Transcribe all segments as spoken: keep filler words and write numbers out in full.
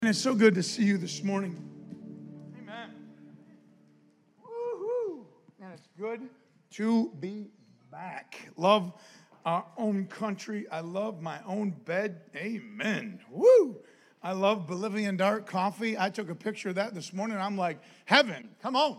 And it's so good to see you this morning. Amen. Woo-hoo. And it's good to be back. Love our own country. I love my own bed. Amen. Woo. I love Bolivian dark coffee. I took a picture of that this morning. I'm like, heaven, come on.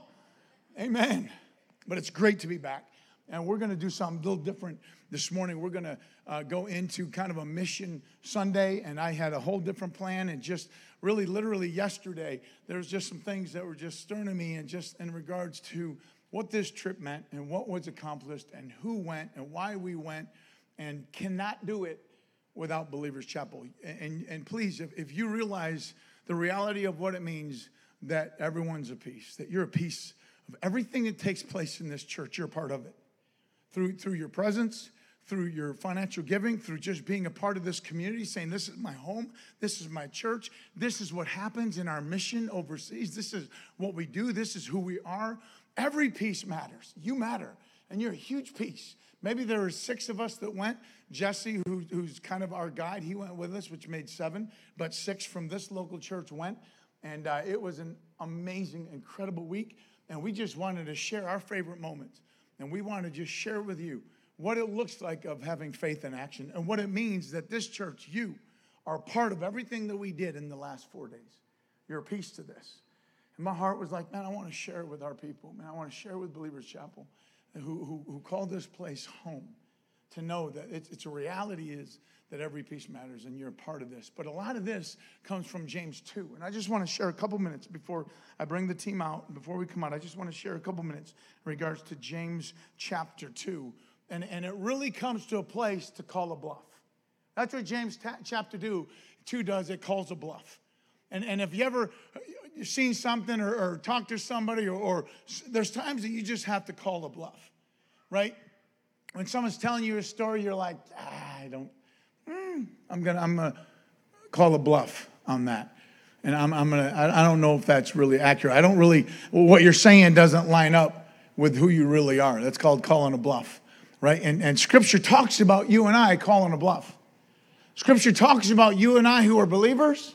Amen. But it's great to be back. And we're going to do something a little different this morning. We're going to uh, go into kind of a mission Sunday. And I had a whole different plan. And just really, literally yesterday, there was just some things that were just stirring to me. And just in regards to what this trip meant and what was accomplished and who went and why we went. And cannot do it without Believers Chapel. And, and please, if, if you realize the reality of what it means that everyone's a piece, that you're a piece of everything that takes place in this church, you're a part of it. Through, through your presence, through your financial giving, through just being a part of this community, saying this is my home, this is my church, this is what happens in our mission overseas, this is what we do, this is who we are. Every piece matters. You matter, and you're a huge piece. Maybe there were six of us that went. Jesse, who, who's kind of our guide, he went with us, which made seven, but six from this local church went, and uh, it was an amazing, incredible week, and we just wanted to share our favorite moments. And we want to just share with you what it looks like of having faith in action and what it means that this church, you, are part of everything that we did in the last four days. You're a piece to this. And my heart was like, man, I want to share it with our people. Man, I want to share with Believers Chapel who, who, who call this place home, to know that it's, it's a reality is that every piece matters and you're a part of this. But a lot of this comes from James two. And I just want to share a couple minutes before I bring the team out, before we come out. I just want to share a couple minutes in regards to James chapter two. And, and it really comes to a place to call a bluff. That's what James ta- chapter two does. It calls a bluff. And, and if you ever you've seen something or, or talked to somebody, or, or there's times that you just have to call a bluff, right? When someone's telling you a story, you're like, ah, I don't, mm, I'm gonna, I'm gonna call a bluff on that, and I'm, I'm gonna, I, I don't know if that's really accurate. I don't really, what you're saying doesn't line up with who you really are. That's called calling a bluff, right? And and Scripture talks about you and I calling a bluff. Scripture talks about you and I who are believers,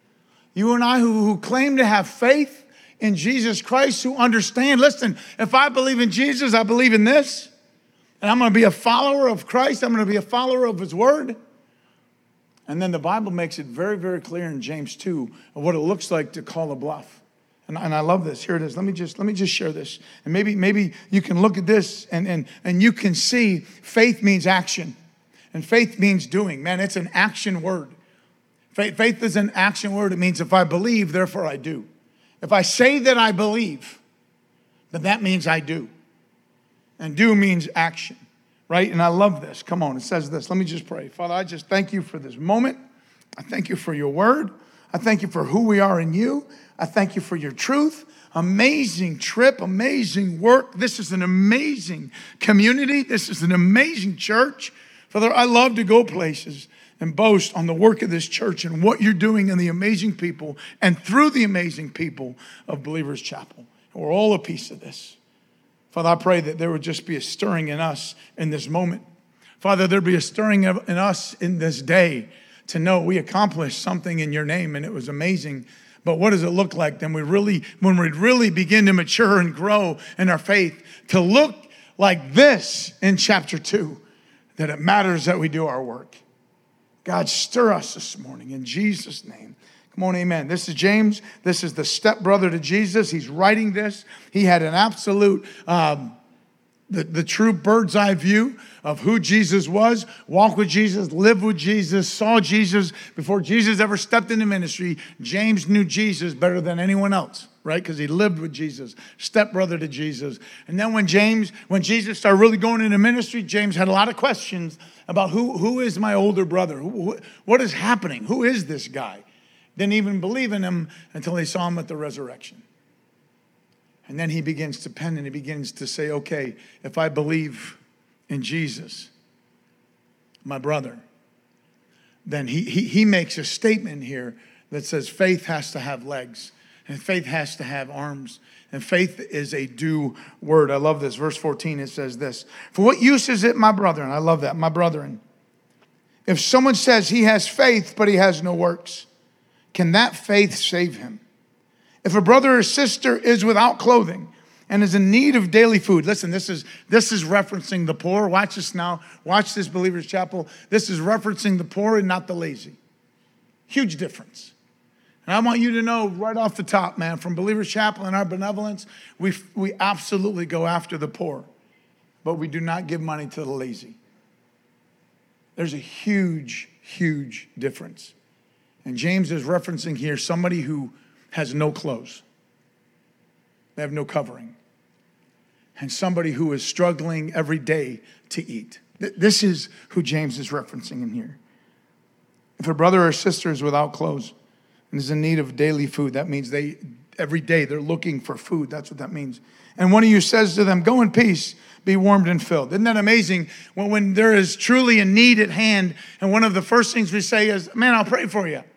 you and I who, who claim to have faith in Jesus Christ, who understand. Listen, if I believe in Jesus, I believe in this. And I'm going to be a follower of Christ. I'm going to be a follower of his word. And then the Bible makes it very, very clear in James two of what it looks like to call a bluff. And, and I love this. Here it is. Let me just let me just share this. And maybe maybe you can look at this and, and, and you can see faith means action. And faith means doing. Man, it's an action word. Faith, faith is an action word. It means if I believe, therefore I do. If I say that I believe, then that means I do. And do means action, right? And I love this. Come on, it says this. Let me just pray. Father, I just thank you for this moment. I thank you for your word. I thank you for who we are in you. I thank you for your truth. Amazing trip, amazing work. This is an amazing community. This is an amazing church. Father, I love to go places and boast on the work of this church and what you're doing in the amazing people and through the amazing people of Believers Chapel. We're all a piece of this. Father, I pray that there would just be a stirring in us in this moment. Father, there'd be a stirring in us in this day to know we accomplished something in your name and it was amazing. But what does it look like then we really, when we really begin to mature and grow in our faith, to look like this in chapter two, that it matters that we do our work. God, stir us this morning in Jesus' name. Come on, amen. This is James. This is the stepbrother to Jesus. He's writing this. He had an absolute, um, the, the true bird's eye view of who Jesus was, walked with Jesus, lived with Jesus, saw Jesus. Before Jesus ever stepped into ministry, James knew Jesus better than anyone else, right? Because he lived with Jesus, stepbrother to Jesus. And then when James, when Jesus started really going into ministry, James had a lot of questions about who, who is my older brother? Who, who, what is happening? Who is this guy? Didn't even believe in him until they saw him at the resurrection. And then he begins to pen and he begins to say, okay, if I believe in Jesus, my brother, then he, he, he makes a statement here that says faith has to have legs and faith has to have arms and faith is a do word. I love this. Verse fourteen, it says this, for what use is it, my brethren? I love that, my brethren. If someone says he has faith, but he has no works, can that faith save him? If a brother or sister is without clothing and is in need of daily food, listen, this is this is referencing the poor. Watch this now. Watch this, Believers Chapel. This is referencing the poor and not the lazy. Huge difference. And I want you to know right off the top, man, from Believers Chapel and our benevolence, we we absolutely go after the poor, but we do not give money to the lazy. There's a huge, huge difference. And James is referencing here somebody who has no clothes. They have no covering. And somebody who is struggling every day to eat. This is who James is referencing in here. If a brother or sister is without clothes and is in need of daily food, that means they every day they're looking for food. That's what that means. And one of you says to them, go in peace, be warmed and filled. Isn't that amazing? When, when there is truly a need at hand, and one of the first things we say is, man, I'll pray for you.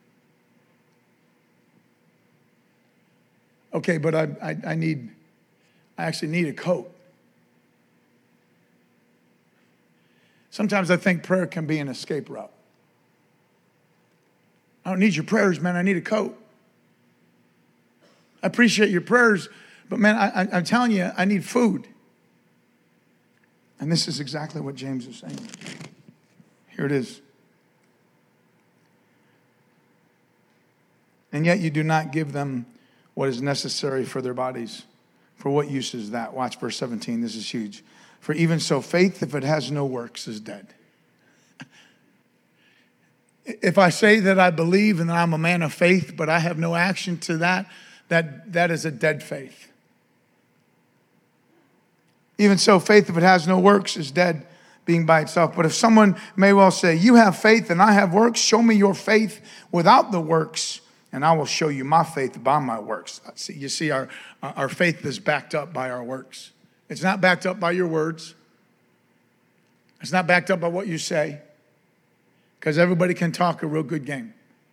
Okay, but I, I, I need, I actually need a coat. Sometimes I think prayer can be an escape route. I don't need your prayers, man. I need a coat. I appreciate your prayers, but man, I, I, I'm telling you, I need food. And this is exactly what James is saying. Here it is. And yet you do not give them what is necessary for their bodies. For what use is that? Watch verse seventeen. This is huge. For even so, faith, if it has no works, is dead. If I say that I believe and that I'm a man of faith, but I have no action to that, that, that is a dead faith. Even so, faith, if it has no works, is dead, being by itself. But if someone may well say, you have faith and I have works, show me your faith without the works, and I will show you my faith by my works. See, you see, our, our faith is backed up by our works. It's not backed up by your words. It's not backed up by what you say, because everybody can talk a real good game.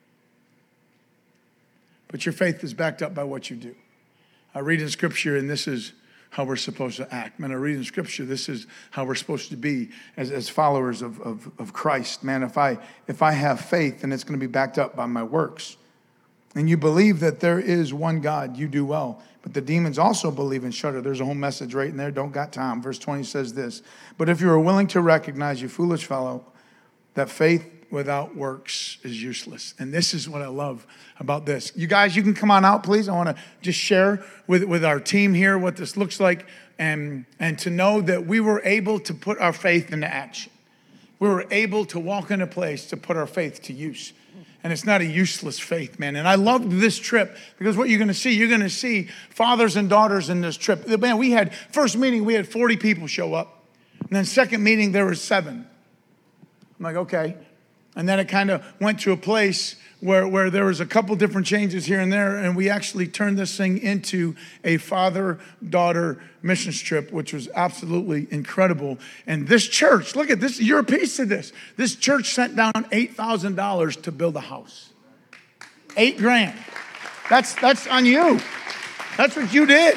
But your faith is backed up by what you do. I read in Scripture, and this is how we're supposed to act. Man, I read in Scripture, this is how we're supposed to be as, as followers of, of, of Christ. Man, if I if I have faith, then it's going to be backed up by my works. And you believe that there is one God, you do well. But the demons also believe and shudder. There's a whole message right in there. Don't got time. Verse twenty says this. But if you are willing to recognize, you foolish fellow, that faith without works is useless. And this is what I love about this. You guys, you can come on out, please. I want to just share with, with our team here what this looks like, and, and to know that we were able to put our faith into action. We were able to walk in a place to put our faith to use. And it's not a useless faith, man. And I loved this trip because what you're going to see, you're going to see fathers and daughters in this trip. Man, we had, first meeting, we had forty people show up. And then second meeting, there was seven. I'm like, okay. And then it kind of went to a place where, where there was a couple different changes here and there, and we actually turned this thing into a father-daughter missions trip, which was absolutely incredible. And this church, look at this, you're a piece of this. This church sent down eight thousand dollars to build a house. Eight grand. That's, that's on you. That's what you did.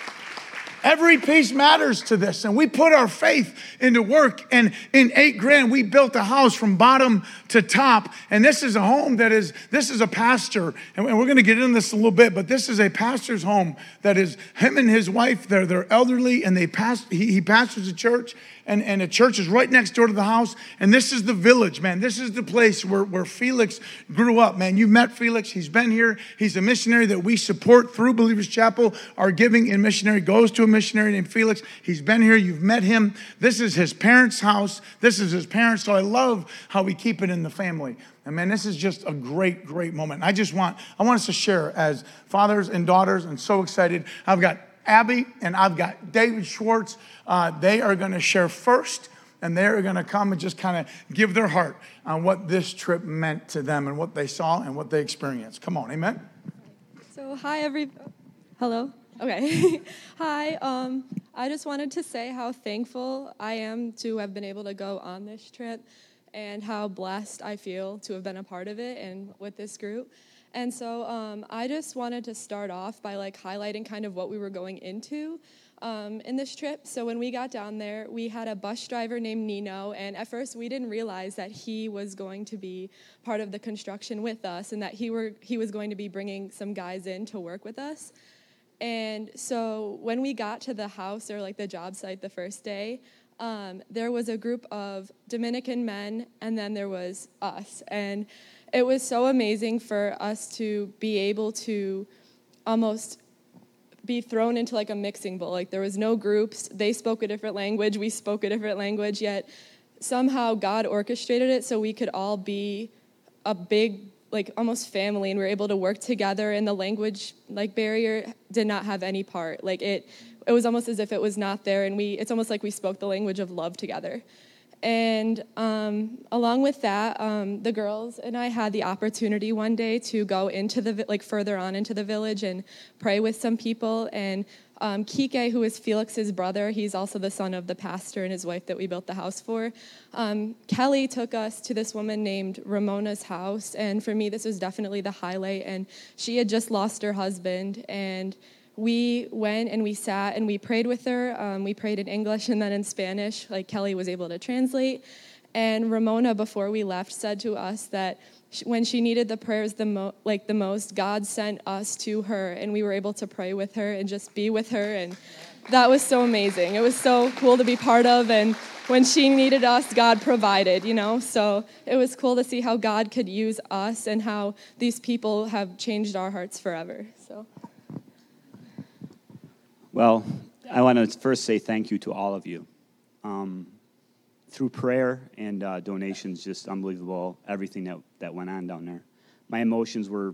Every piece matters to this. And we put our faith into work. And in eight grand, we built a house from bottom to top. And this is a home that is, this is a pastor. And we're going to get into this a little bit, but this is a pastor's home that is him and his wife. They're, they're elderly, and they pass, he, he pastors a church. And, and a church is right next door to the house. And this is the village, man. This is the place where, where Felix grew up, man. You've met Felix. He's been here. He's a missionary that we support through Believers Chapel. Our giving in missionary goes to a missionary named Felix. He's been here. You've met him. This is his parents' house. This is his parents. So I love how we keep it in the family. And man, this is just a great, great moment. I just want, I want us to share as fathers and daughters. I'm so excited. I've got Abby and I've got David Schwartz. Uh, they are going to share first, and they're going to come and just kind of give their heart on what this trip meant to them and what they saw and what they experienced. Come on, amen? So hi, every, hello? Okay. Hi, um, I just wanted to say how thankful I am to have been able to go on this trip and how blessed I feel to have been a part of it and with this group. And so um, I just wanted to start off by like highlighting kind of what we were going into um, in this trip. So when we got down there, we had a bus driver named Nino, and at first we didn't realize that he was going to be part of the construction with us, and that he were he was going to be bringing some guys in to work with us. And so when we got to the house or like the job site the first day, um, there was a group of Dominican men, and then there was us. And it was so amazing for us to be able to almost be thrown into like a mixing bowl. Like there was no groups. They spoke a different language. We spoke a different language, yet somehow God orchestrated it so we could all be a big, like almost family, and we were able to work together, and the language like barrier did not have any part. Like it, it was almost as if it was not there, and we, it's almost like we spoke the language of love together. And um, along with that, um, the girls and I had the opportunity one day to go into the, like further on into the village and pray with some people. And um, Kike, who is Felix's brother, he's also the son of the pastor and his wife that we built the house for. Um, Kelly took us to this woman named Ramona's house. And for me, this was definitely the highlight. And she had just lost her husband, and we went and we sat and we prayed with her. Um, we prayed in English and then in Spanish, like Kelly was able to translate. And Ramona, before we left, said to us that she, when she needed the prayers the mo- like the most, God sent us to her, and we were able to pray with her and just be with her. And that was so amazing. It was so cool to be part of. And when she needed us, God provided, you know. So it was cool to see how God could use us and how these people have changed our hearts forever. So. Well, I want to first say thank you to all of you. Um, through prayer and uh, donations, just unbelievable, everything that, that went on down there. My emotions were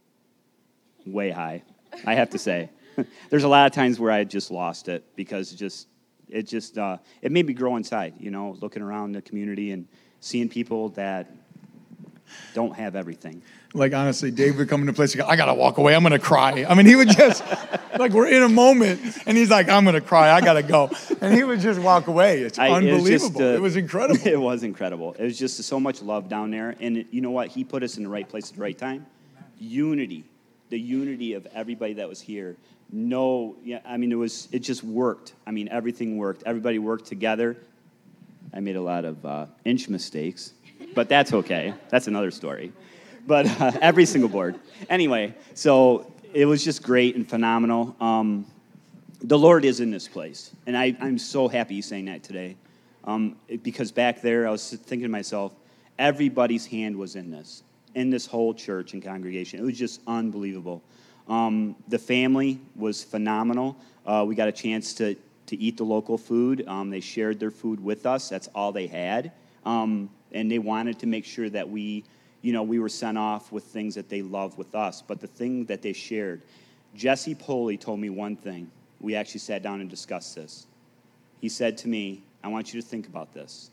way high, I have to say. There's a lot of times where I just lost it because it just, it just, uh, it made me grow inside, you know, looking around the community and seeing people that don't have everything. Like, honestly, Dave would come into place and go, I got to walk away. I'm going to cry. I mean, he would just, like, we're in a moment, and he's like, I'm going to cry. I got to go. And he would just walk away. It's I, unbelievable. It was, just, uh, it was incredible. It was incredible. It was just so much love down there. And it, you know what? He put us in the right place at the right time. Unity. The unity of everybody that was here. No, yeah, I mean, it was, it just worked. I mean, everything worked. Everybody worked together. I made a lot of uh, inch mistakes, but that's okay. That's another story. But uh, every single board. Anyway, so it was just great and phenomenal. Um, the Lord is in this place, and I, I'm so happy he's saying that today. Um, it, because back there, I was thinking to myself, everybody's hand was in this, in this whole church and congregation. It was just unbelievable. Um, the family was phenomenal. Uh, we got a chance to, to eat the local food. Um, they shared their food with us. That's all they had. Um, and they wanted to make sure that we... You know, we were sent off with things that they loved with us. But the thing that they shared, Jesse Poley told me one thing. We actually sat down and discussed this. He said to me, I want you to think about this.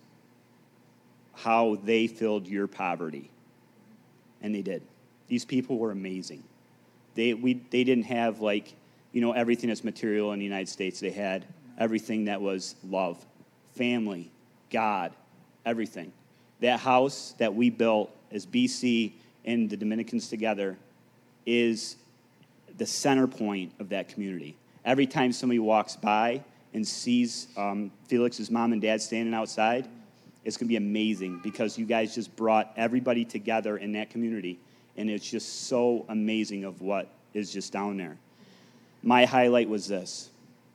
How they filled your poverty. And they did. These people were amazing. They we they didn't have, like, you know, everything that's material in the United States. They had everything that was love, family, God, everything. That house that we built as B C and the Dominicans together is the center point of that community. Every time somebody walks by and sees um, Felix's mom and dad standing outside, it's going to be amazing because you guys just brought everybody together in that community, and it's just so amazing of what is just down there. My highlight was this.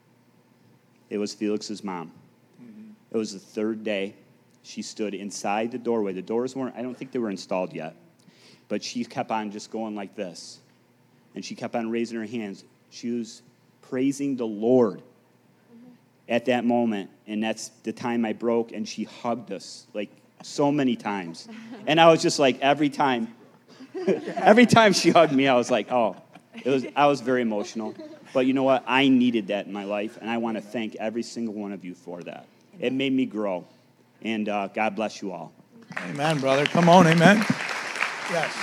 It was Felix's mom. Mm-hmm. It was the third day. She stood inside the doorway. The doors weren't, I don't think they were installed yet. But she kept on just going like this. And she kept on raising her hands. She was praising the Lord mm-hmm. at that moment. And that's the time I broke, and she hugged us, like, so many times. And I was just like, every time, every time she hugged me, I was like, oh, it was. I was very emotional. But you know what? I needed that in my life, and I want to thank every single one of you for that. It made me grow. And uh, God bless you all. Amen, brother. Come on, amen. Yes.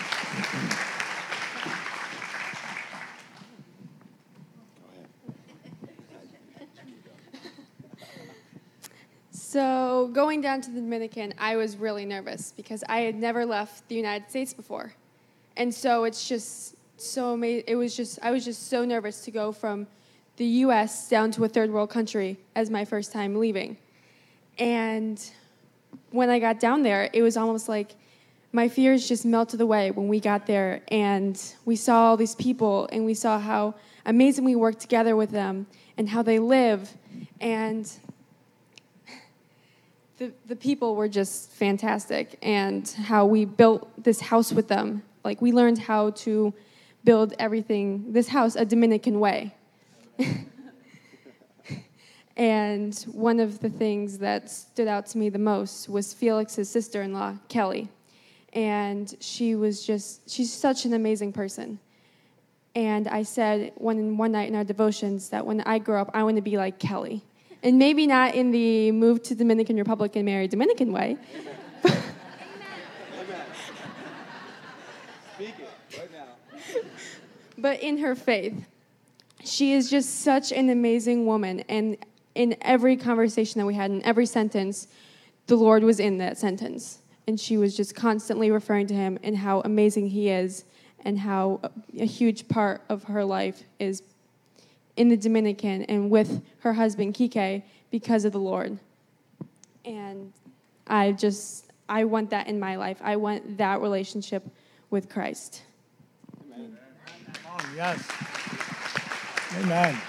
So going down to the Dominican, I was really nervous because I had never left the United States before. And so it's just so amazing. It was just, I was just so nervous to go from the U S down to a third world country as my first time leaving. And when I got down there, it was almost like my fears just melted away when we got there, and we saw all these people, and we saw how amazing we work together with them and how they live. And the the people were just fantastic, and how we built this house with them. Like, we learned how to build everything, this house, a Dominican way. And one of the things that stood out to me the most was Felix's sister-in-law, Kelly. And she was just, she's such an amazing person. And I said one, one night in our devotions that when I grow up, I want to be like Kelly. And maybe not in the move to Dominican Republic and marry Dominican way. But, Speak it right now. But in her faith. She is just such an amazing woman. And in every conversation that we had, in every sentence, the Lord was in that sentence. And she was just constantly referring to him and how amazing he is, and how a huge part of her life is in the Dominican and with her husband, Kike, because of the Lord. And I just, I want that in my life. I want that relationship with Christ. Amen. Oh, yes. Amen.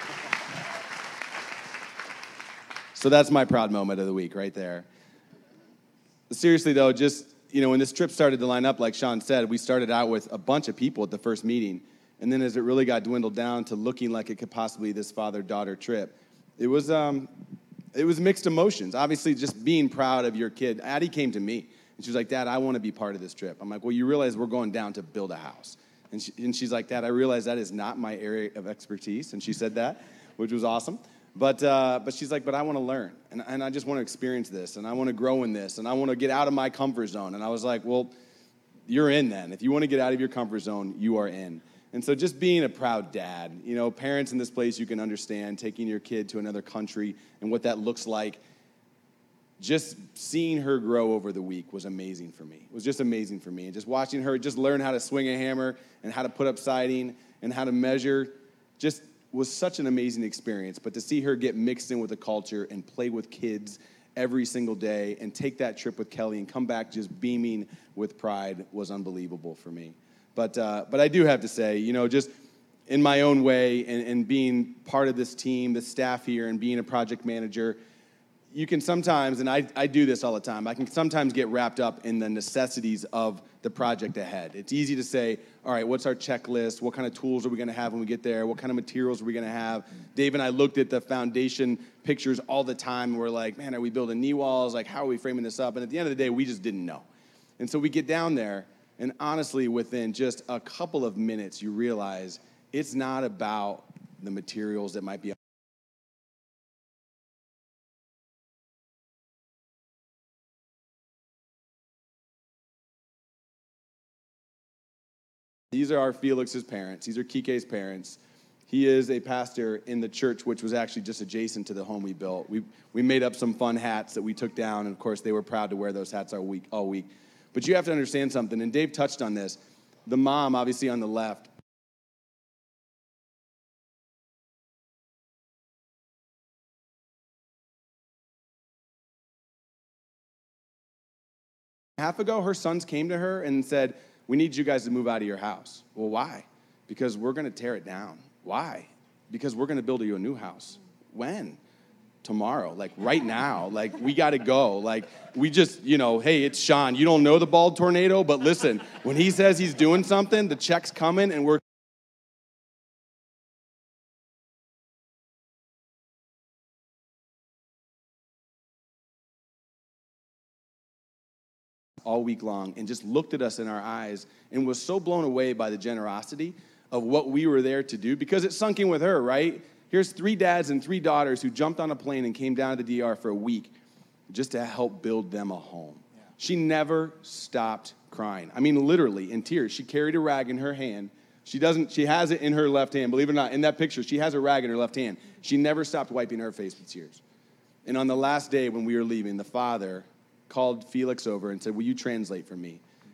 So that's my proud moment of the week right there. Seriously, though, just, you know, when this trip started to line up, like Sean said, we started out with a bunch of people at the first meeting. And then as it really got dwindled down to looking like it could possibly be this father-daughter trip, it was um, it was mixed emotions. Obviously, just being proud of your kid. Addie came to me, and she was like, Dad, I want to be part of this trip. I'm like, well, you realize we're going down to build a house. And, she, and she's like, Dad, I realize that is not my area of expertise. And she said that, which was awesome. But uh, but she's like, but I want to learn, and, and I just want to experience this, and I want to grow in this, and I want to get out of my comfort zone. And I was like, well, you're in then. If you want to get out of your comfort zone, you are in. And so just being a proud dad, you know, parents in this place, you can understand taking your kid to another country and what that looks like. Just seeing her grow over the week was amazing for me. It was just amazing for me. And just watching her just learn how to swing a hammer and how to put up siding and how to measure just was such an amazing experience. But to see her get mixed in with the culture and play with kids every single day and take that trip with Kelly and come back just beaming with pride was unbelievable for me. But uh, but I do have to say, you know, just in my own way and, and being part of this team, the staff here, and being a project manager, you can sometimes, and I, I do this all the time, I can sometimes get wrapped up in the necessities of the project ahead. It's easy to say, all right, what's our checklist? What kind of tools are we going to have when we get there? What kind of materials are we going to have? Dave and I looked at the foundation pictures all the time, and we're like, man, are we building knee walls? Like, how are we framing this up? And at the end of the day, we just didn't know. And so we get down there, and honestly, within just a couple of minutes, you realize it's not about the materials that might be These are our Felix's parents. These are Kike's parents. He is a pastor in the church, which was actually just adjacent to the home we built. We we made up some fun hats that we took down, and of course, they were proud to wear those hats all week. All week. But you have to understand something, and Dave touched on this. The mom, obviously on the left, half ago, her sons came to her and said, we need you guys to move out of your house. Well, why? Because we're going to tear it down. Why? Because we're going to build you a new house. When? Tomorrow. Like, right now. Like, we got to go. Like, we just, you know, hey, it's Sean. You don't know the bald tornado, but listen, when he says he's doing something, the check's coming, and we're all week long, and just looked at us in our eyes and was so blown away by the generosity of what we were there to do, because it sunk in with her, right? Here's three dads and three daughters who jumped on a plane and came down to the D R for a week just to help build them a home. Yeah. She never stopped crying. I mean, literally in tears. She carried a rag in her hand. She doesn't, she has it in her left hand. Believe it or not, in that picture, she has a rag in her left hand. She never stopped wiping her face with tears. And on the last day when we were leaving, the father called Felix over and said, will you translate for me?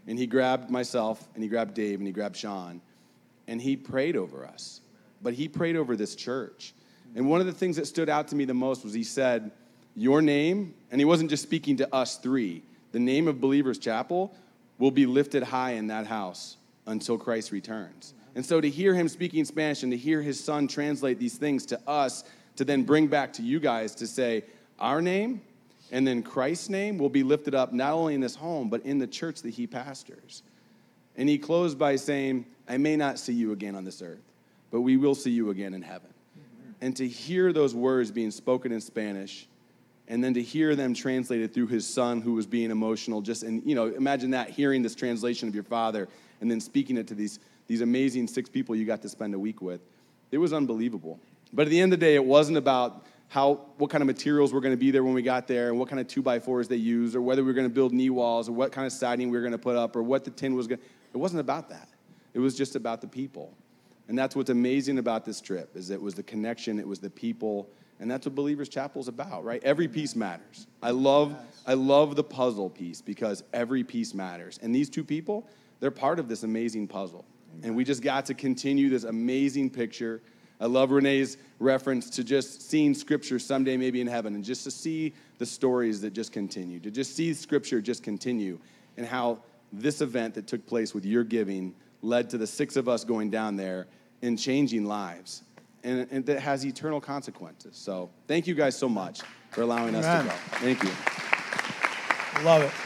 And he grabbed myself, and he grabbed Dave, and he grabbed Sean, and he prayed over us. But he prayed over this church. And one of the things that stood out to me the most was he said, your name, and he wasn't just speaking to us three, the name of Believers Chapel will be lifted high in that house until Christ returns. And so to hear him speaking Spanish and to hear his son translate these things to us, to then bring back to you guys to say, our name and then Christ's name will be lifted up not only in this home, but in the church that he pastors. And he closed by saying, I may not see you again on this earth, but we will see you again in heaven. Mm-hmm. And to hear those words being spoken in Spanish, and then to hear them translated through his son who was being emotional, just, and you know, imagine that, hearing this translation of your father, and then speaking it to these, these amazing six people you got to spend a week with. It was unbelievable. But at the end of the day, it wasn't about how, what kind of materials were going to be there when we got there, and what kind of two by fours they used, or whether we were going to build knee walls, or what kind of siding we were going to put up, or what the tin was going to, it wasn't about that. It was just about the people. And that's what's amazing about this trip, is it was the connection, it was the people, and that's what Believers Chapel is about, right? Every piece matters. I love, I love the puzzle piece because every piece matters. And these two people, they're part of this amazing puzzle. Amen. And we just got to continue this amazing picture. I love Renee's reference to just seeing Scripture someday maybe in heaven, and just to see the stories that just continue, to just see Scripture just continue, and how this event that took place with your giving led to the six of us going down there and changing lives. And, and that has eternal consequences. So thank you guys so much for allowing Amen. Us to go. Thank you. Love it.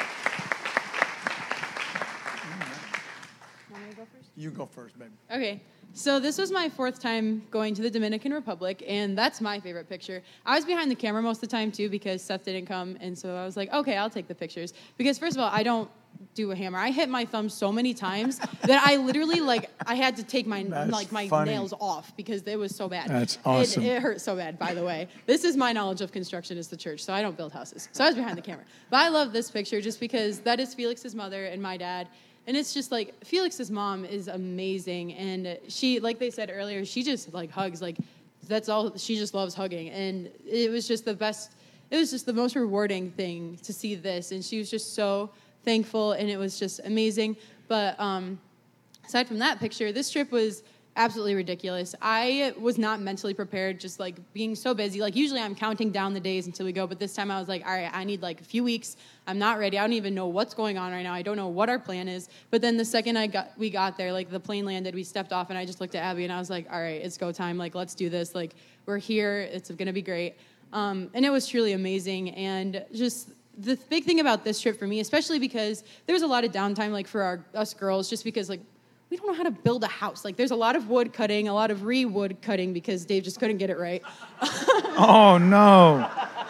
Want me to go first? You go first, baby. Okay. So this was my fourth time going to the Dominican Republic, and that's my favorite picture. I was behind the camera most of the time, too, because Seth didn't come, and so I was like, okay, I'll take the pictures. Because, first of all, I don't do a hammer. I hit my thumb so many times that I literally, like, I had to take my That's like my funny. nails off because it was so bad. That's awesome. It, it hurt so bad, by the way. This is my knowledge of construction is the church, so I don't build houses. So I was behind the camera. But I love this picture just because that is Felix's mother and my dad. And it's just like, Felix's mom is amazing. And she, like they said earlier, she just like hugs. Like, that's all, she just loves hugging. And it was just the best, it was just the most rewarding thing to see this. And she was just so thankful, and it was just amazing. But um, aside from that picture, this trip was absolutely ridiculous. I was not mentally prepared, just like being so busy. Like usually I'm counting down the days until we go, but this time I was like, all right, I need like a few weeks. I'm not ready. I don't even know what's going on right now. I don't know what our plan is. But then the second I got we got there, like the plane landed, we stepped off, and I just looked at Abby and I was like, all right, it's go time. Like, let's do this. Like, we're here. It's going to be great. Um, and it was truly amazing. And just the big thing about this trip for me, especially because there was a lot of downtime, like for our us girls, just because like we don't know how to build a house. Like there's a lot of wood cutting, a lot of re-wood cutting because Dave just couldn't get it right. Oh no!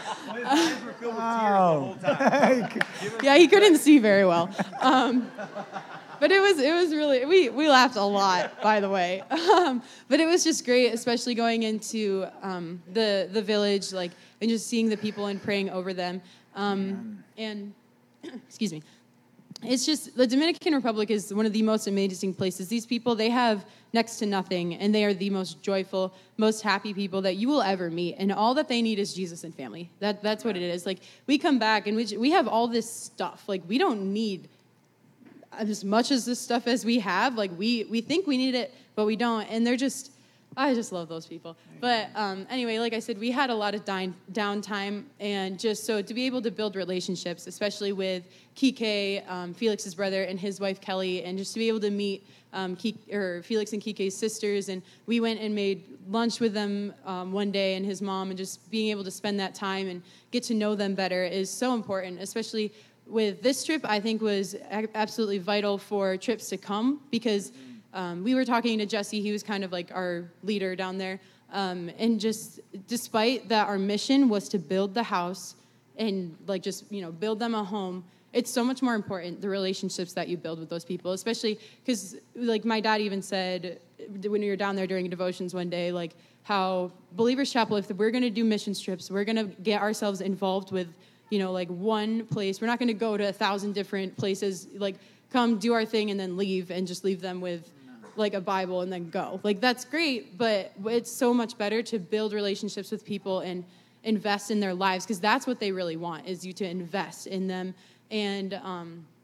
Wow. Yeah, he couldn't see very well. Um, but it was it was really we we laughed a lot, by the way. Um, but it was just great, especially going into um, the the village, like and just seeing the people and praying over them. Um, and excuse me. It's just, the Dominican Republic is one of the most amazing places. These people, they have next to nothing, and they are the most joyful, most happy people that you will ever meet. And all that they need is Jesus and family. That That's what it is. Like, we come back, and we, we have all this stuff. Like, we don't need as much as this stuff as we have. Like, we, we think we need it, but we don't. And they're just, I just love those people. But um, anyway, like I said, we had a lot of dine, downtime, and just so to be able to build relationships, especially with Kike, um, Felix's brother, and his wife Kelly, and just to be able to meet um, Kike, or Felix and Kike's sisters, and we went and made lunch with them um, one day, and his mom, and just being able to spend that time and get to know them better is so important, especially with this trip. I think was a- absolutely vital for trips to come, because Um, we were talking to Jesse. He was kind of like our leader down there. Um, and just despite that our mission was to build the house and like just, you know, build them a home, it's so much more important, the relationships that you build with those people, especially because like my dad even said when we were down there during devotions one day, like how Believers Chapel, if we're going to do mission trips, we're going to get ourselves involved with, you know, like one place. We're not going to go to a thousand different places, like come do our thing and then leave and just leave them with like a Bible and then go. Like that's great, but it's so much better to build relationships with people and invest in their lives, because that's what they really want, is you to invest in them. And um,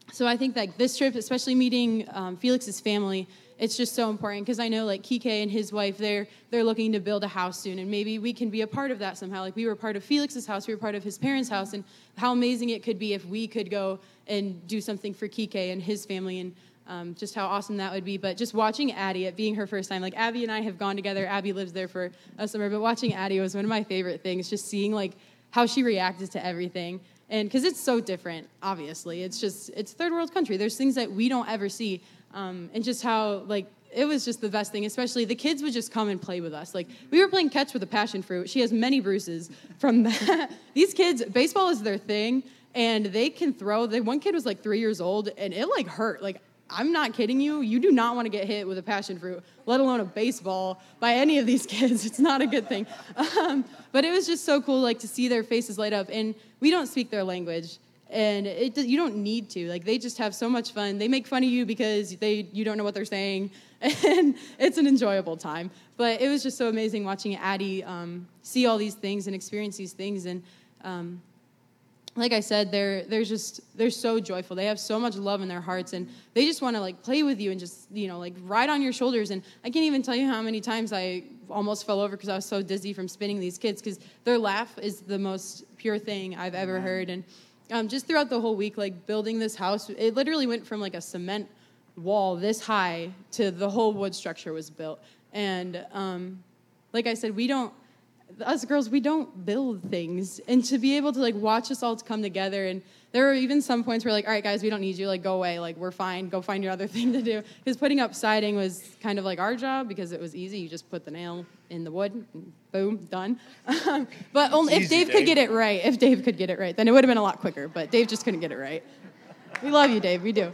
so I think that this trip, especially meeting um, Felix's family, it's just so important because I know like Kike and his wife, they're they're looking to build a house soon, and maybe we can be a part of that somehow. Like we were part of Felix's house, we were part of his parents' house, and how amazing it could be if we could go and do something for Kike and his family, and um, just how awesome that would be. But just watching Addie, it being her first time, like Abby and I have gone together. Abby lives there for a summer, but watching Addie was one of my favorite things. Just seeing like how she reacted to everything. And because it's so different, obviously. It's just, it's third world country. There's things that we don't ever see. Um, and just how, like, it was just the best thing, especially the kids would just come and play with us. Like, we were playing catch with a passion fruit. She has many bruises from that. These kids, baseball is their thing, and they can throw. They, one kid was, like, three years old, and it, like, hurt. Like, I'm not kidding you. You do not want to get hit with a passion fruit, let alone a baseball, by any of these kids. It's not a good thing. Um, but it was just so cool, like, to see their faces light up. And we don't speak their language. And it, you don't need to. Like, they just have so much fun. They make fun of you because they you don't know what they're saying. And it's an enjoyable time. But it was just so amazing watching Addie um, see all these things and experience these things. And um, like I said, they're they're just they're so joyful. They have so much love in their hearts, and they just want to like play with you and just you know like ride on your shoulders. And I can't even tell you how many times I almost fell over because I was so dizzy from spinning these kids, because their laugh is the most pure thing I've ever heard. And Um, just throughout the whole week, like building this house, it literally went from like a cement wall this high to the whole wood structure was built. And um, like I said, we don't, us girls, we don't build things. And to be able to like watch us all come together, and there were even some points where like, all right, guys, we don't need you. Like, go away. Like, we're fine. Go find your other thing to do. Because putting up siding was kind of like our job because it was easy. You just put the nail in the wood, and boom, done. Um, but only if easy, Dave, Dave could get it right, if Dave could get it right, then it would have been a lot quicker. But Dave just couldn't get it right. We love you, Dave. We do.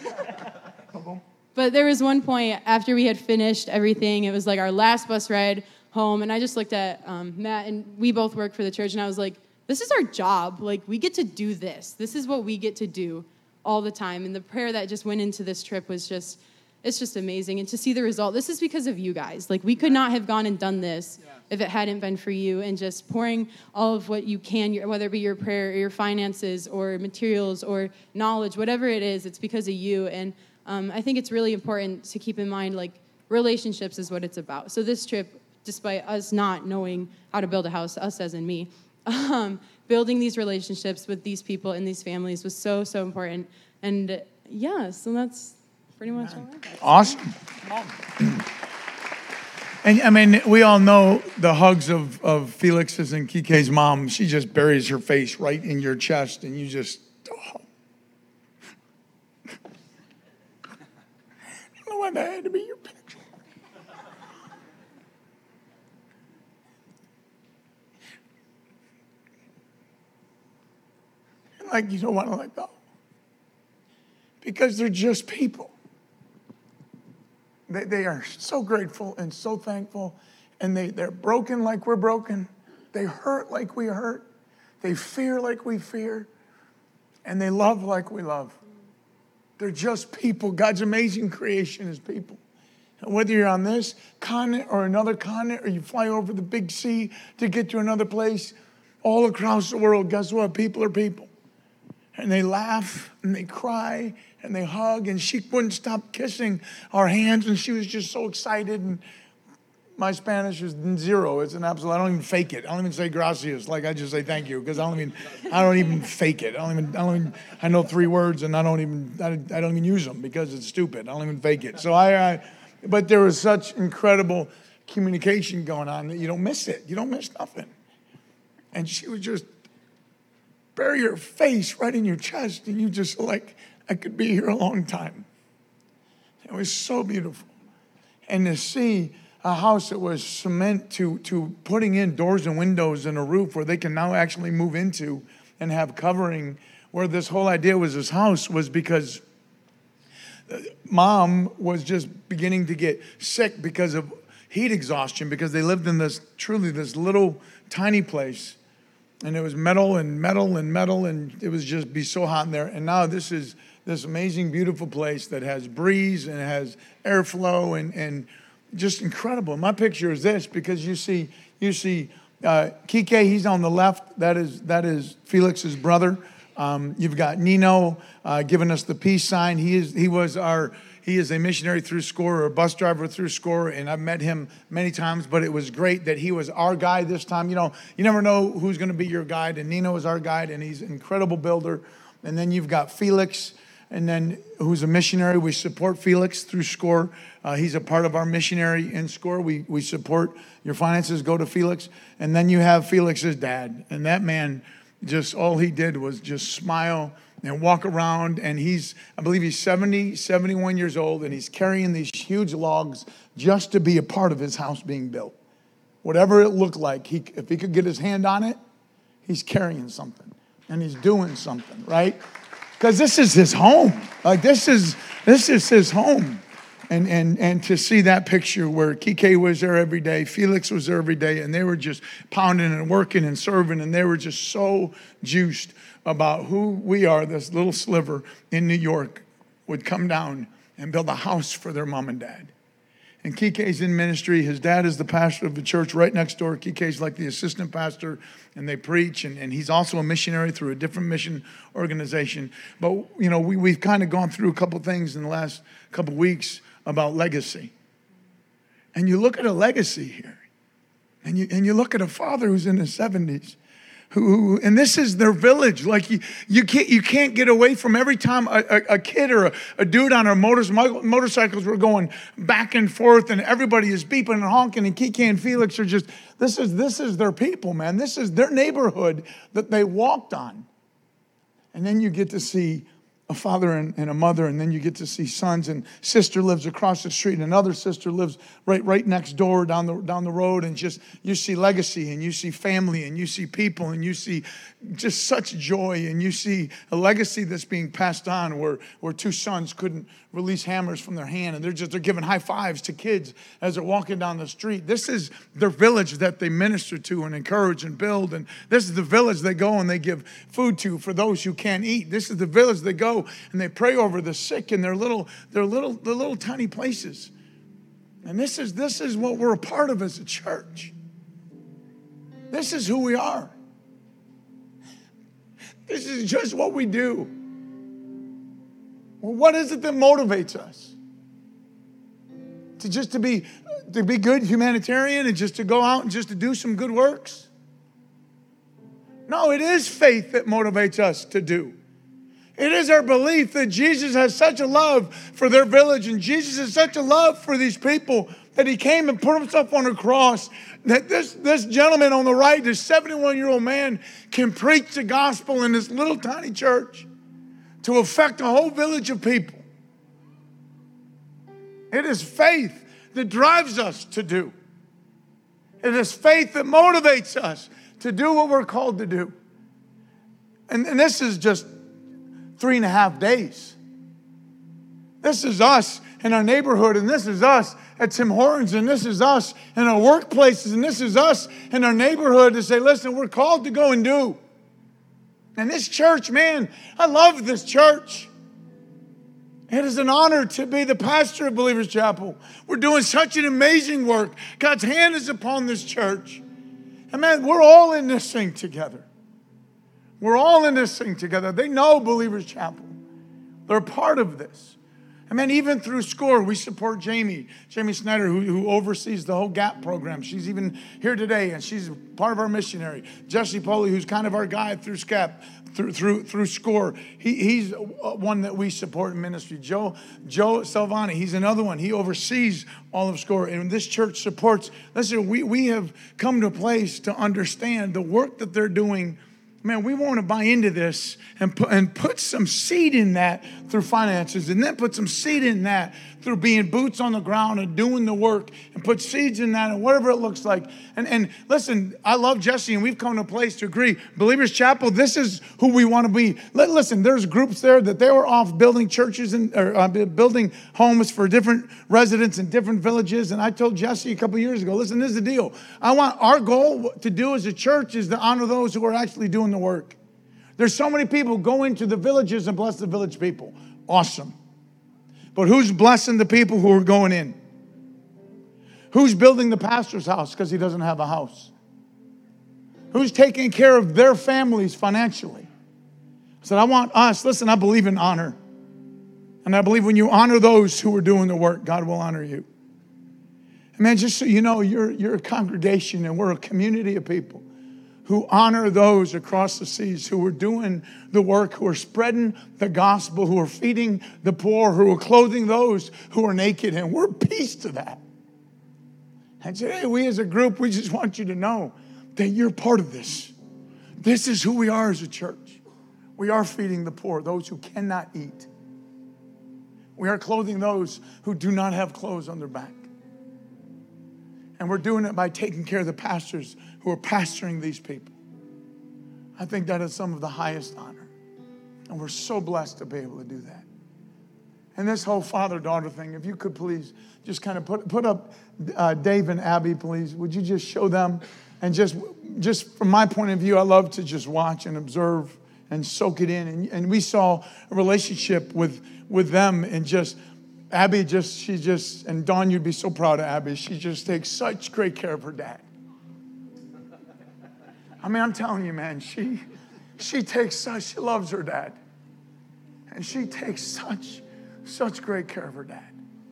But there was one point after we had finished everything, it was like our last bus ride home, and I just looked at um, Matt, and we both work for the church, and I was like, this is our job. Like, we get to do this. This is what we get to do all the time. And the prayer that just went into this trip was just, it's just amazing. And to see the result, this is because of you guys. Like, we could not have gone and done this yeah. if it hadn't been for you, and just pouring all of what you can, whether it be your prayer or your finances or materials or knowledge, whatever it is, it's because of you. And um, I think it's really important to keep in mind, like, relationships is what it's about. So this trip, despite us not knowing how to build a house, us as in me, um, building these relationships with these people and these families was so, so important. And, uh, yeah, so that's pretty much all I got. Awesome. And, I mean, we all know the hugs of, of Felix's and Kike's mom. She just buries her face right in your chest, and you just, oh. I don't know why that had to be your picture. Like you don't want to let go. Because they're just people. They, they are so grateful and so thankful. And they, they're broken like we're broken. They hurt like we hurt. They fear like we fear. And they love like we love. They're just people. God's amazing creation is people. And whether you're on this continent or another continent, or you fly over the big sea to get to another place, all across the world, guess what? People are people. And they laugh, and they cry, and they hug, and she wouldn't stop kissing our hands, and she was just so excited. And my Spanish is zero. It's an absolute, I don't even fake it. I don't even say gracias, like I just say thank you, because I don't even, I don't even fake it. I don't even, I don't even, I know three words, and I don't even, I, I don't even use them because it's stupid. I don't even fake it. So I, I, but there was such incredible communication going on that you don't miss it. You don't miss nothing. And she was just, bury your face right in your chest, and you just like, I could be here a long time. It was so beautiful. And to see a house that was cement to, to putting in doors and windows and a roof where they can now actually move into and have covering, where this whole idea was this house was because mom was just beginning to get sick because of heat exhaustion, because they lived in this, truly this little tiny place. And it was metal and metal and metal, and it was just be so hot in there. And now this is this amazing, beautiful place that has breeze and has airflow and, and just incredible. My picture is this, because you see, you see uh, Kike, he's on the left. That is that is Felix's brother. Um, you've got Nino uh, giving us the peace sign. He is he was our he is a missionary through SCORE, or a bus driver through SCORE, and I've met him many times. But it was great that he was our guide this time. You know, you never know who's going to be your guide, and Nino is our guide, and he's an incredible builder. And then you've got Felix, and then who's a missionary. We support Felix through SCORE. Uh, he's a part of our missionary in SCORE. We we support your finances go to Felix, and then you have Felix's dad, and that man. Just all he did was just smile and walk around. And he's, I believe he's seventy, seventy-one years old, and he's carrying these huge logs just to be a part of his house being built. Whatever it looked like, he, if he could get his hand on it, he's carrying something and he's doing something, right? Because this is his home. Like this is, this is his home. And, and and to see that picture where Kike was there every day, Felix was there every day, and they were just pounding and working and serving, and they were just so juiced about who we are, this little sliver in New York, would come down and build a house for their mom and dad. And Kike's in ministry. His dad is the pastor of the church right next door. Kike's like the assistant pastor, and they preach, and, and he's also a missionary through a different mission organization. But, you know, we, we've kind of gone through a couple things in the last couple weeks about legacy. And you look at a legacy here, and you and you look at a father who's in his seventies, who, who and this is their village. Like you, you can't you can't get away from every time a, a, a kid or a, a dude on our motors, motorcycles were going back and forth, and everybody is beeping and honking, and Kike and Felix are just this is this is their people, man. This is their neighborhood that they walked on. And then you get to see a father and, and a mother, and then you get to see sons, and sister lives across the street, and another sister lives right right next door down the down the road, and just you see legacy, and you see family, and you see people, and you see just such joy, and you see a legacy that's being passed on where, where two sons couldn't release hammers from their hand, and they're just they're giving high fives to kids as they're walking down the street. This is their village that they minister to and encourage and build, and this is the village they go and they give food to for those who can't eat. This is the village they go and they pray over the sick in their little their little their little tiny places. And this is this is what we're a part of as a church. This is who we are. This is just what we do. Well, what is it that motivates us? To just to be to be good humanitarian and just to go out and just to do some good works? No, it is faith that motivates us to do. It is our belief that Jesus has such a love for their village, and Jesus has such a love for these people that he came and put himself on a cross, that this, this gentleman on the right, this seventy-one-year-old man, can preach the gospel in this little tiny church to affect a whole village of people. It is faith that drives us to do. It is faith that motivates us to do what we're called to do. And, and this is just three and a half days. This is us in our neighborhood, and this is us at Tim Hortons, and this is us in our workplaces, and this is us in our neighborhood to say, listen, we're called to go and do. And this church, man, I love this church. It is an honor to be the pastor of Believers Chapel. We're doing such an amazing work. God's hand is upon this church. And man, we're all in this thing together. We're all in this thing together. They know Believers Chapel. They're part of this. And man, even through SCORE, we support Jamie, Jamie Snyder, who, who oversees the whole GAP program. She's even here today, and she's part of our missionary. Jesse Poley, who's kind of our guide through SCAP, through through through SCORE. He, he's one that we support in ministry. Joe Joe Salvani, he's another one. He oversees all of SCORE, and this church supports. Listen, we we have come to a place to understand the work that they're doing. Man, we want to buy into this and put, and put some seed in that through finances, and then put some seed in that through being boots on the ground and doing the work, and put seeds in that and whatever it looks like. And, and listen, I love Jesse, and we've come to a place to agree. Believers Chapel, this is who we want to be. Listen, there's groups there that they were off building churches and or, uh, building homes for different residents in different villages. And I told Jesse a couple years ago, listen, this is the deal. I want our goal to do as a church is to honor those who are actually doing the work. There's so many people go into the villages and bless the village people. Awesome. But who's blessing the people who are going in? Who's building the pastor's house because he doesn't have a house? Who's taking care of their families financially? said, I want us, listen, I believe in honor. And I believe when you honor those who are doing the work, God will honor you. And man, just so you know, you're, you're a congregation and we're a community of people who honor those across the seas who are doing the work, who are spreading the gospel, who are feeding the poor, who are clothing those who are naked. And we're peace to that. And today, we as a group, we just want you to know that you're part of this. This is who we are as a church. We are feeding the poor, those who cannot eat. We are clothing those who do not have clothes on their back. And we're doing it by taking care of the pastors who are pastoring these people. I think that is some of the highest honor. And we're so blessed to be able to do that. And this whole father-daughter thing, if you could please just kind of put, put up uh, Dave and Abby, please. Would you just show them? And just, just from my point of view, I love to just watch and observe and soak it in. And, and we saw a relationship with, with them and just... Abby just, she just, and Dawn, you'd be so proud of Abby. She just takes such great care of her dad. I mean, I'm telling you, man, she, she takes such, she loves her dad. And she takes such, such great care of her dad.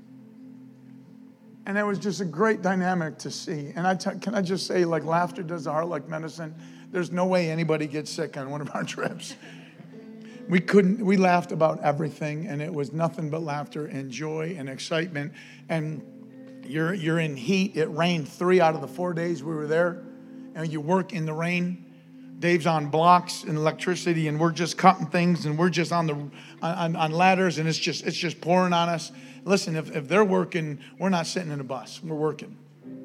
And it was just a great dynamic to see. And I t- can I just say, like laughter does the heart like medicine. There's no way anybody gets sick on one of our trips. We couldn't, we laughed about everything, and it was nothing but laughter and joy and excitement. And you're you're in heat. It rained three out of the four days we were there. And you work in the rain. Dave's on blocks and electricity, and we're just cutting things, and we're just on the on, on ladders, and it's just it's just pouring on us. Listen, if, if they're working, we're not sitting in a bus. We're working.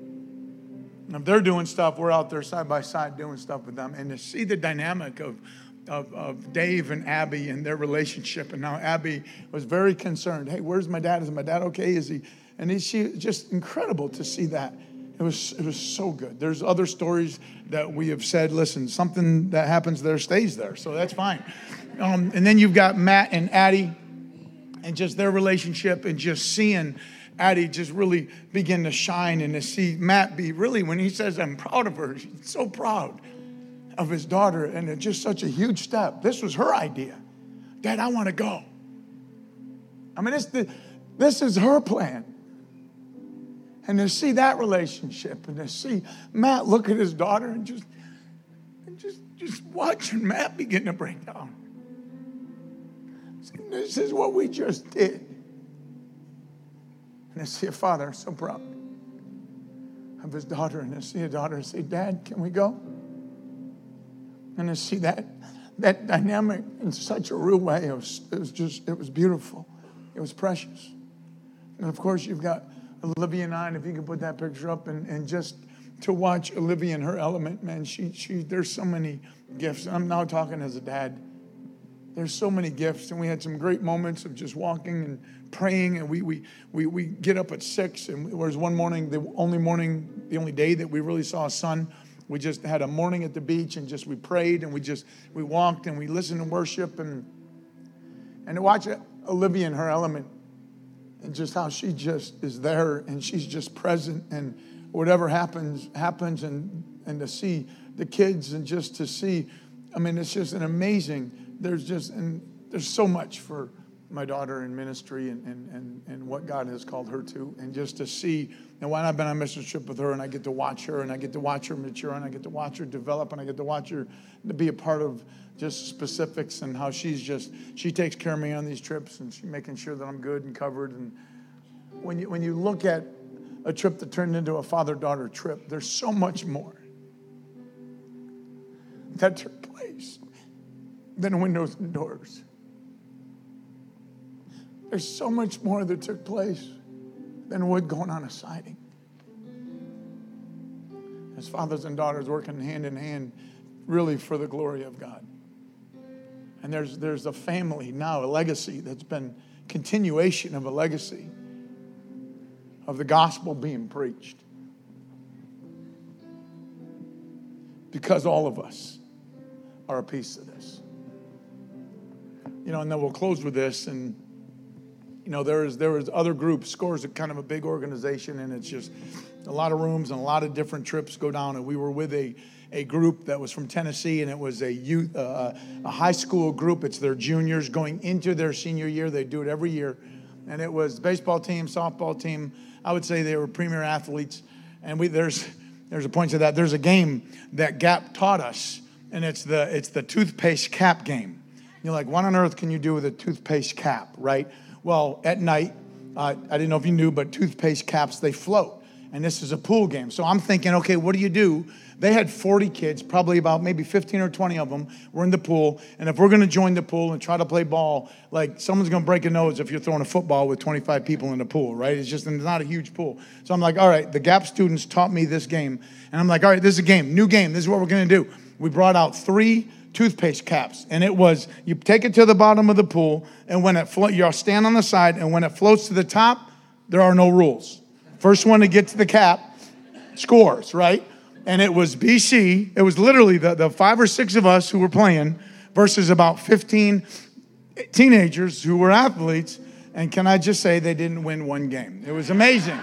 And if they're doing stuff, we're out there side by side doing stuff with them. And to see the dynamic of Of, of Dave and Abby and their relationship. And now Abby was very concerned. Hey, where's my dad? Is my dad okay? Is he? And he, she just incredible to see that. It was it was so good. There's other stories that we have said, listen, something that happens there stays there. So that's fine. Um, and then you've got Matt and Addie and just their relationship and just seeing Addie just really begin to shine and to see Matt be really, when he says, I'm proud of her, he's so proud of his daughter, and it's just such a huge step. This was her idea. Dad, I want to go. I mean, this, this is her plan. And to see that relationship and to see Matt look at his daughter and just, and just, just watching Matt begin to break down. See, this is what we just did. And to see a father so proud of his daughter, and to see a daughter say, Dad, can we go? And to see that that dynamic in such a real way, it was, it was just, it was beautiful. It was precious. And of course, you've got Olivia and I, and if you can put that picture up, and, and just to watch Olivia in her element, man, she, she, there's so many gifts. I'm now talking as a dad. There's so many gifts, and we had some great moments of just walking and praying, and we we we, we get up at six, and there was one morning, the only morning, the only day that we really saw a sun. We just had a morning at the beach, and just we prayed, and we just we walked, and we listened to worship, and and to watch Olivia in her element, and just how she just is there, and she's just present, and whatever happens happens, and and to see the kids, and just to see, I mean, it's just an amazing. There's just and there's so much for my daughter in ministry and, and, and, and what God has called her to. And just to see, and when I've been on mission trip with her, and I get to watch her, and I get to watch her mature, and I get to watch her develop, and I get to watch her to be a part of just specifics and how she's just, she takes care of me on these trips, and she's making sure that I'm good and covered. And when you, when you look at a trip that turned into a father-daughter trip, there's so much more that took place than windows and doors. There's so much more that took place than wood going on a siding. As fathers and daughters working hand in hand, really for the glory of God. And there's there's a family now, a legacy that's been continuation of a legacy of the gospel being preached. Because all of us are a piece of this. You know, and then we'll close with this, and You know, there was, there was other groups. SCORE's kind of a big organization, and it's just a lot of rooms and a lot of different trips go down. And we were with a, a group that was from Tennessee, and it was a youth, uh, a high school group. It's their juniors going into their senior year. They do it every year. And it was baseball team, softball team. I would say they were premier athletes. And we there's there's a point to that. There's a game that Gap taught us, and it's the it's the toothpaste cap game. You're like, what on earth can you do with a toothpaste cap, right? Well, at night, uh, I didn't know if you knew, but toothpaste caps, they float. And this is a pool game. So I'm thinking, okay, what do you do? They had forty kids, probably about maybe fifteen or twenty of them were in the pool. And if we're going to join the pool and try to play ball, like someone's going to break a nose if you're throwing a football with twenty-five people in the pool, right? It's just it's not a huge pool. So I'm like, all right, the Gap students taught me this game. And I'm like, all right, this is a game, new game. This is what we're going to do. We brought out three toothpaste caps. And it was, you take it to the bottom of the pool, and when it floats, you stand on the side, and when it floats to the top, there are no rules. First one to get to the cap scores, right? And it was B C. It was literally the, the five or six of us who were playing versus about fifteen teenagers who were athletes. And can I just say they didn't win one game? It was amazing.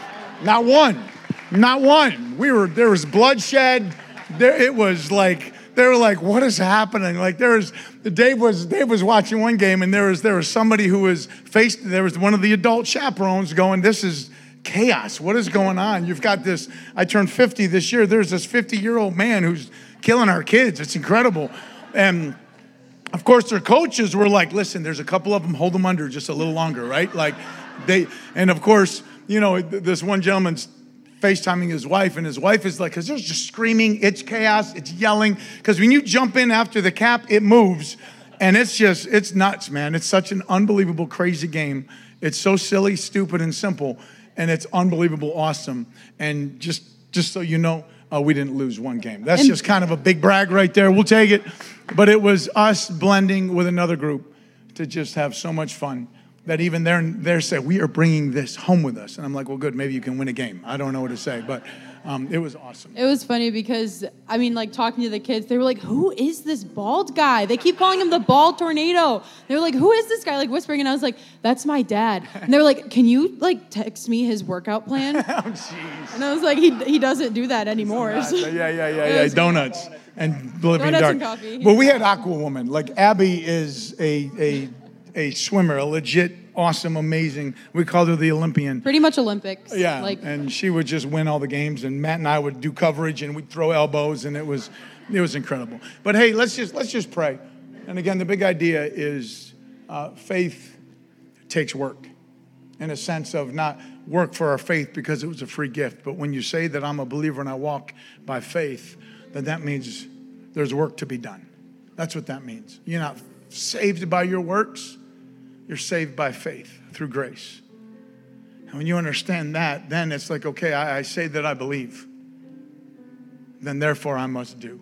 Not one. Not one. We were, there was bloodshed. There, it was like, they were like, what is happening? Like there was, Dave was, Dave was watching one game, and there was, there was somebody who was faced, there was one of the adult chaperones going, this is chaos. What is going on? You've got this, I turned fifty this year. There's this fifty-year-old man who's killing our kids. It's incredible. And of course, their coaches were like, listen, there's a couple of them, hold them under just a little longer, right? Like they, and of course, you know, this one gentleman's FaceTiming his wife, and his wife is like, because there's just screaming, it's chaos, it's yelling. Because when you jump in after the cap, it moves. And it's just, it's nuts, man. It's such an unbelievable, crazy game. It's so silly, stupid, and simple. And it's unbelievable, awesome. And just, just so you know, uh, we didn't lose one game. That's and, just kind of a big brag right there. We'll take it. But it was us blending with another group to just have so much fun that even they're, they're saying, we are bringing this home with us. And I'm like, well, good, maybe you can win a game. I don't know what to say, but um, it was awesome. It was funny because, I mean, like, talking to the kids, they were like, who is this bald guy? They keep calling him the bald tornado. They were like, who is this guy? Like, whispering, and I was like, that's my dad. And they were like, can you, like, text me his workout plan? Oh, jeez. And I was like, he he doesn't do that anymore. yeah, yeah, yeah, yeah, yeah. Donuts and Bolivian Donuts dark. and coffee. Well, we had Aqua Woman. Like, Abby is a a a swimmer, a legit, awesome, amazing. We called her the Olympian. Pretty much Olympics. Yeah, like, and she would just win all the games, and Matt and I would do coverage, and we'd throw elbows, and it was it was incredible. But hey, let's just let's just pray. And again, the big idea is uh, faith takes work, in a sense of not work for our faith because it was a free gift. But when you say that I'm a believer and I walk by faith, then that means there's work to be done. That's what that means. You're not saved by your works. You're saved by faith through grace. And when you understand that, then it's like, okay, I, I say that I believe. Then therefore I must do.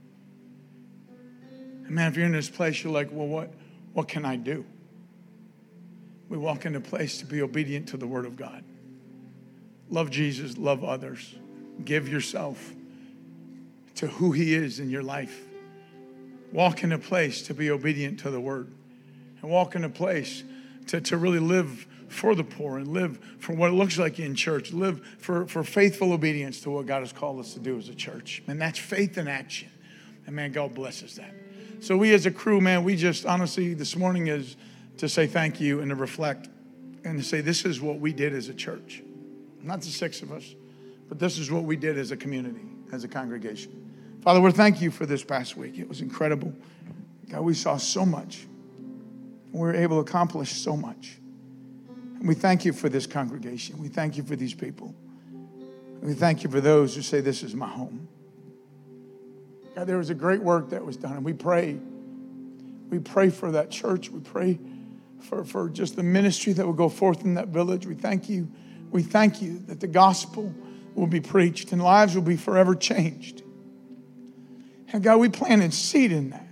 And man, if you're in this place, you're like, well, what, what can I do? We walk into a place to be obedient to the word of God. Love Jesus, love others. Give yourself to who he is in your life. Walk in a place to be obedient to the word. And walk in a place to, to really live for the poor and live for what it looks like in church. Live for, for faithful obedience to what God has called us to do as a church. And that's faith in action. And man, God blesses that. So we as a crew, man, we just honestly this morning is to say thank you and to reflect and to say this is what we did as a church. Not the six of us, but this is what we did as a community, as a congregation. Father, we thank you for this past week. It was incredible. God, we saw so much. We were able to accomplish so much. And we thank you for this congregation. We thank you for these people. And we thank you for those who say, this is my home. God, there was a great work that was done. And we pray. We pray for that church. We pray for, for just the ministry that will go forth in that village. We thank you. We thank you that the gospel will be preached and lives will be forever changed. And God, we planted seed in that.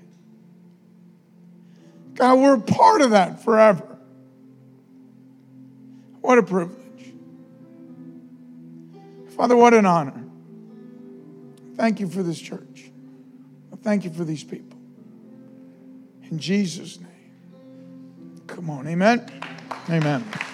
God, we're a part of that forever. What a privilege. Father, what an honor. Thank you for this church. Thank you for these people. In Jesus' name. Come on, amen? Amen.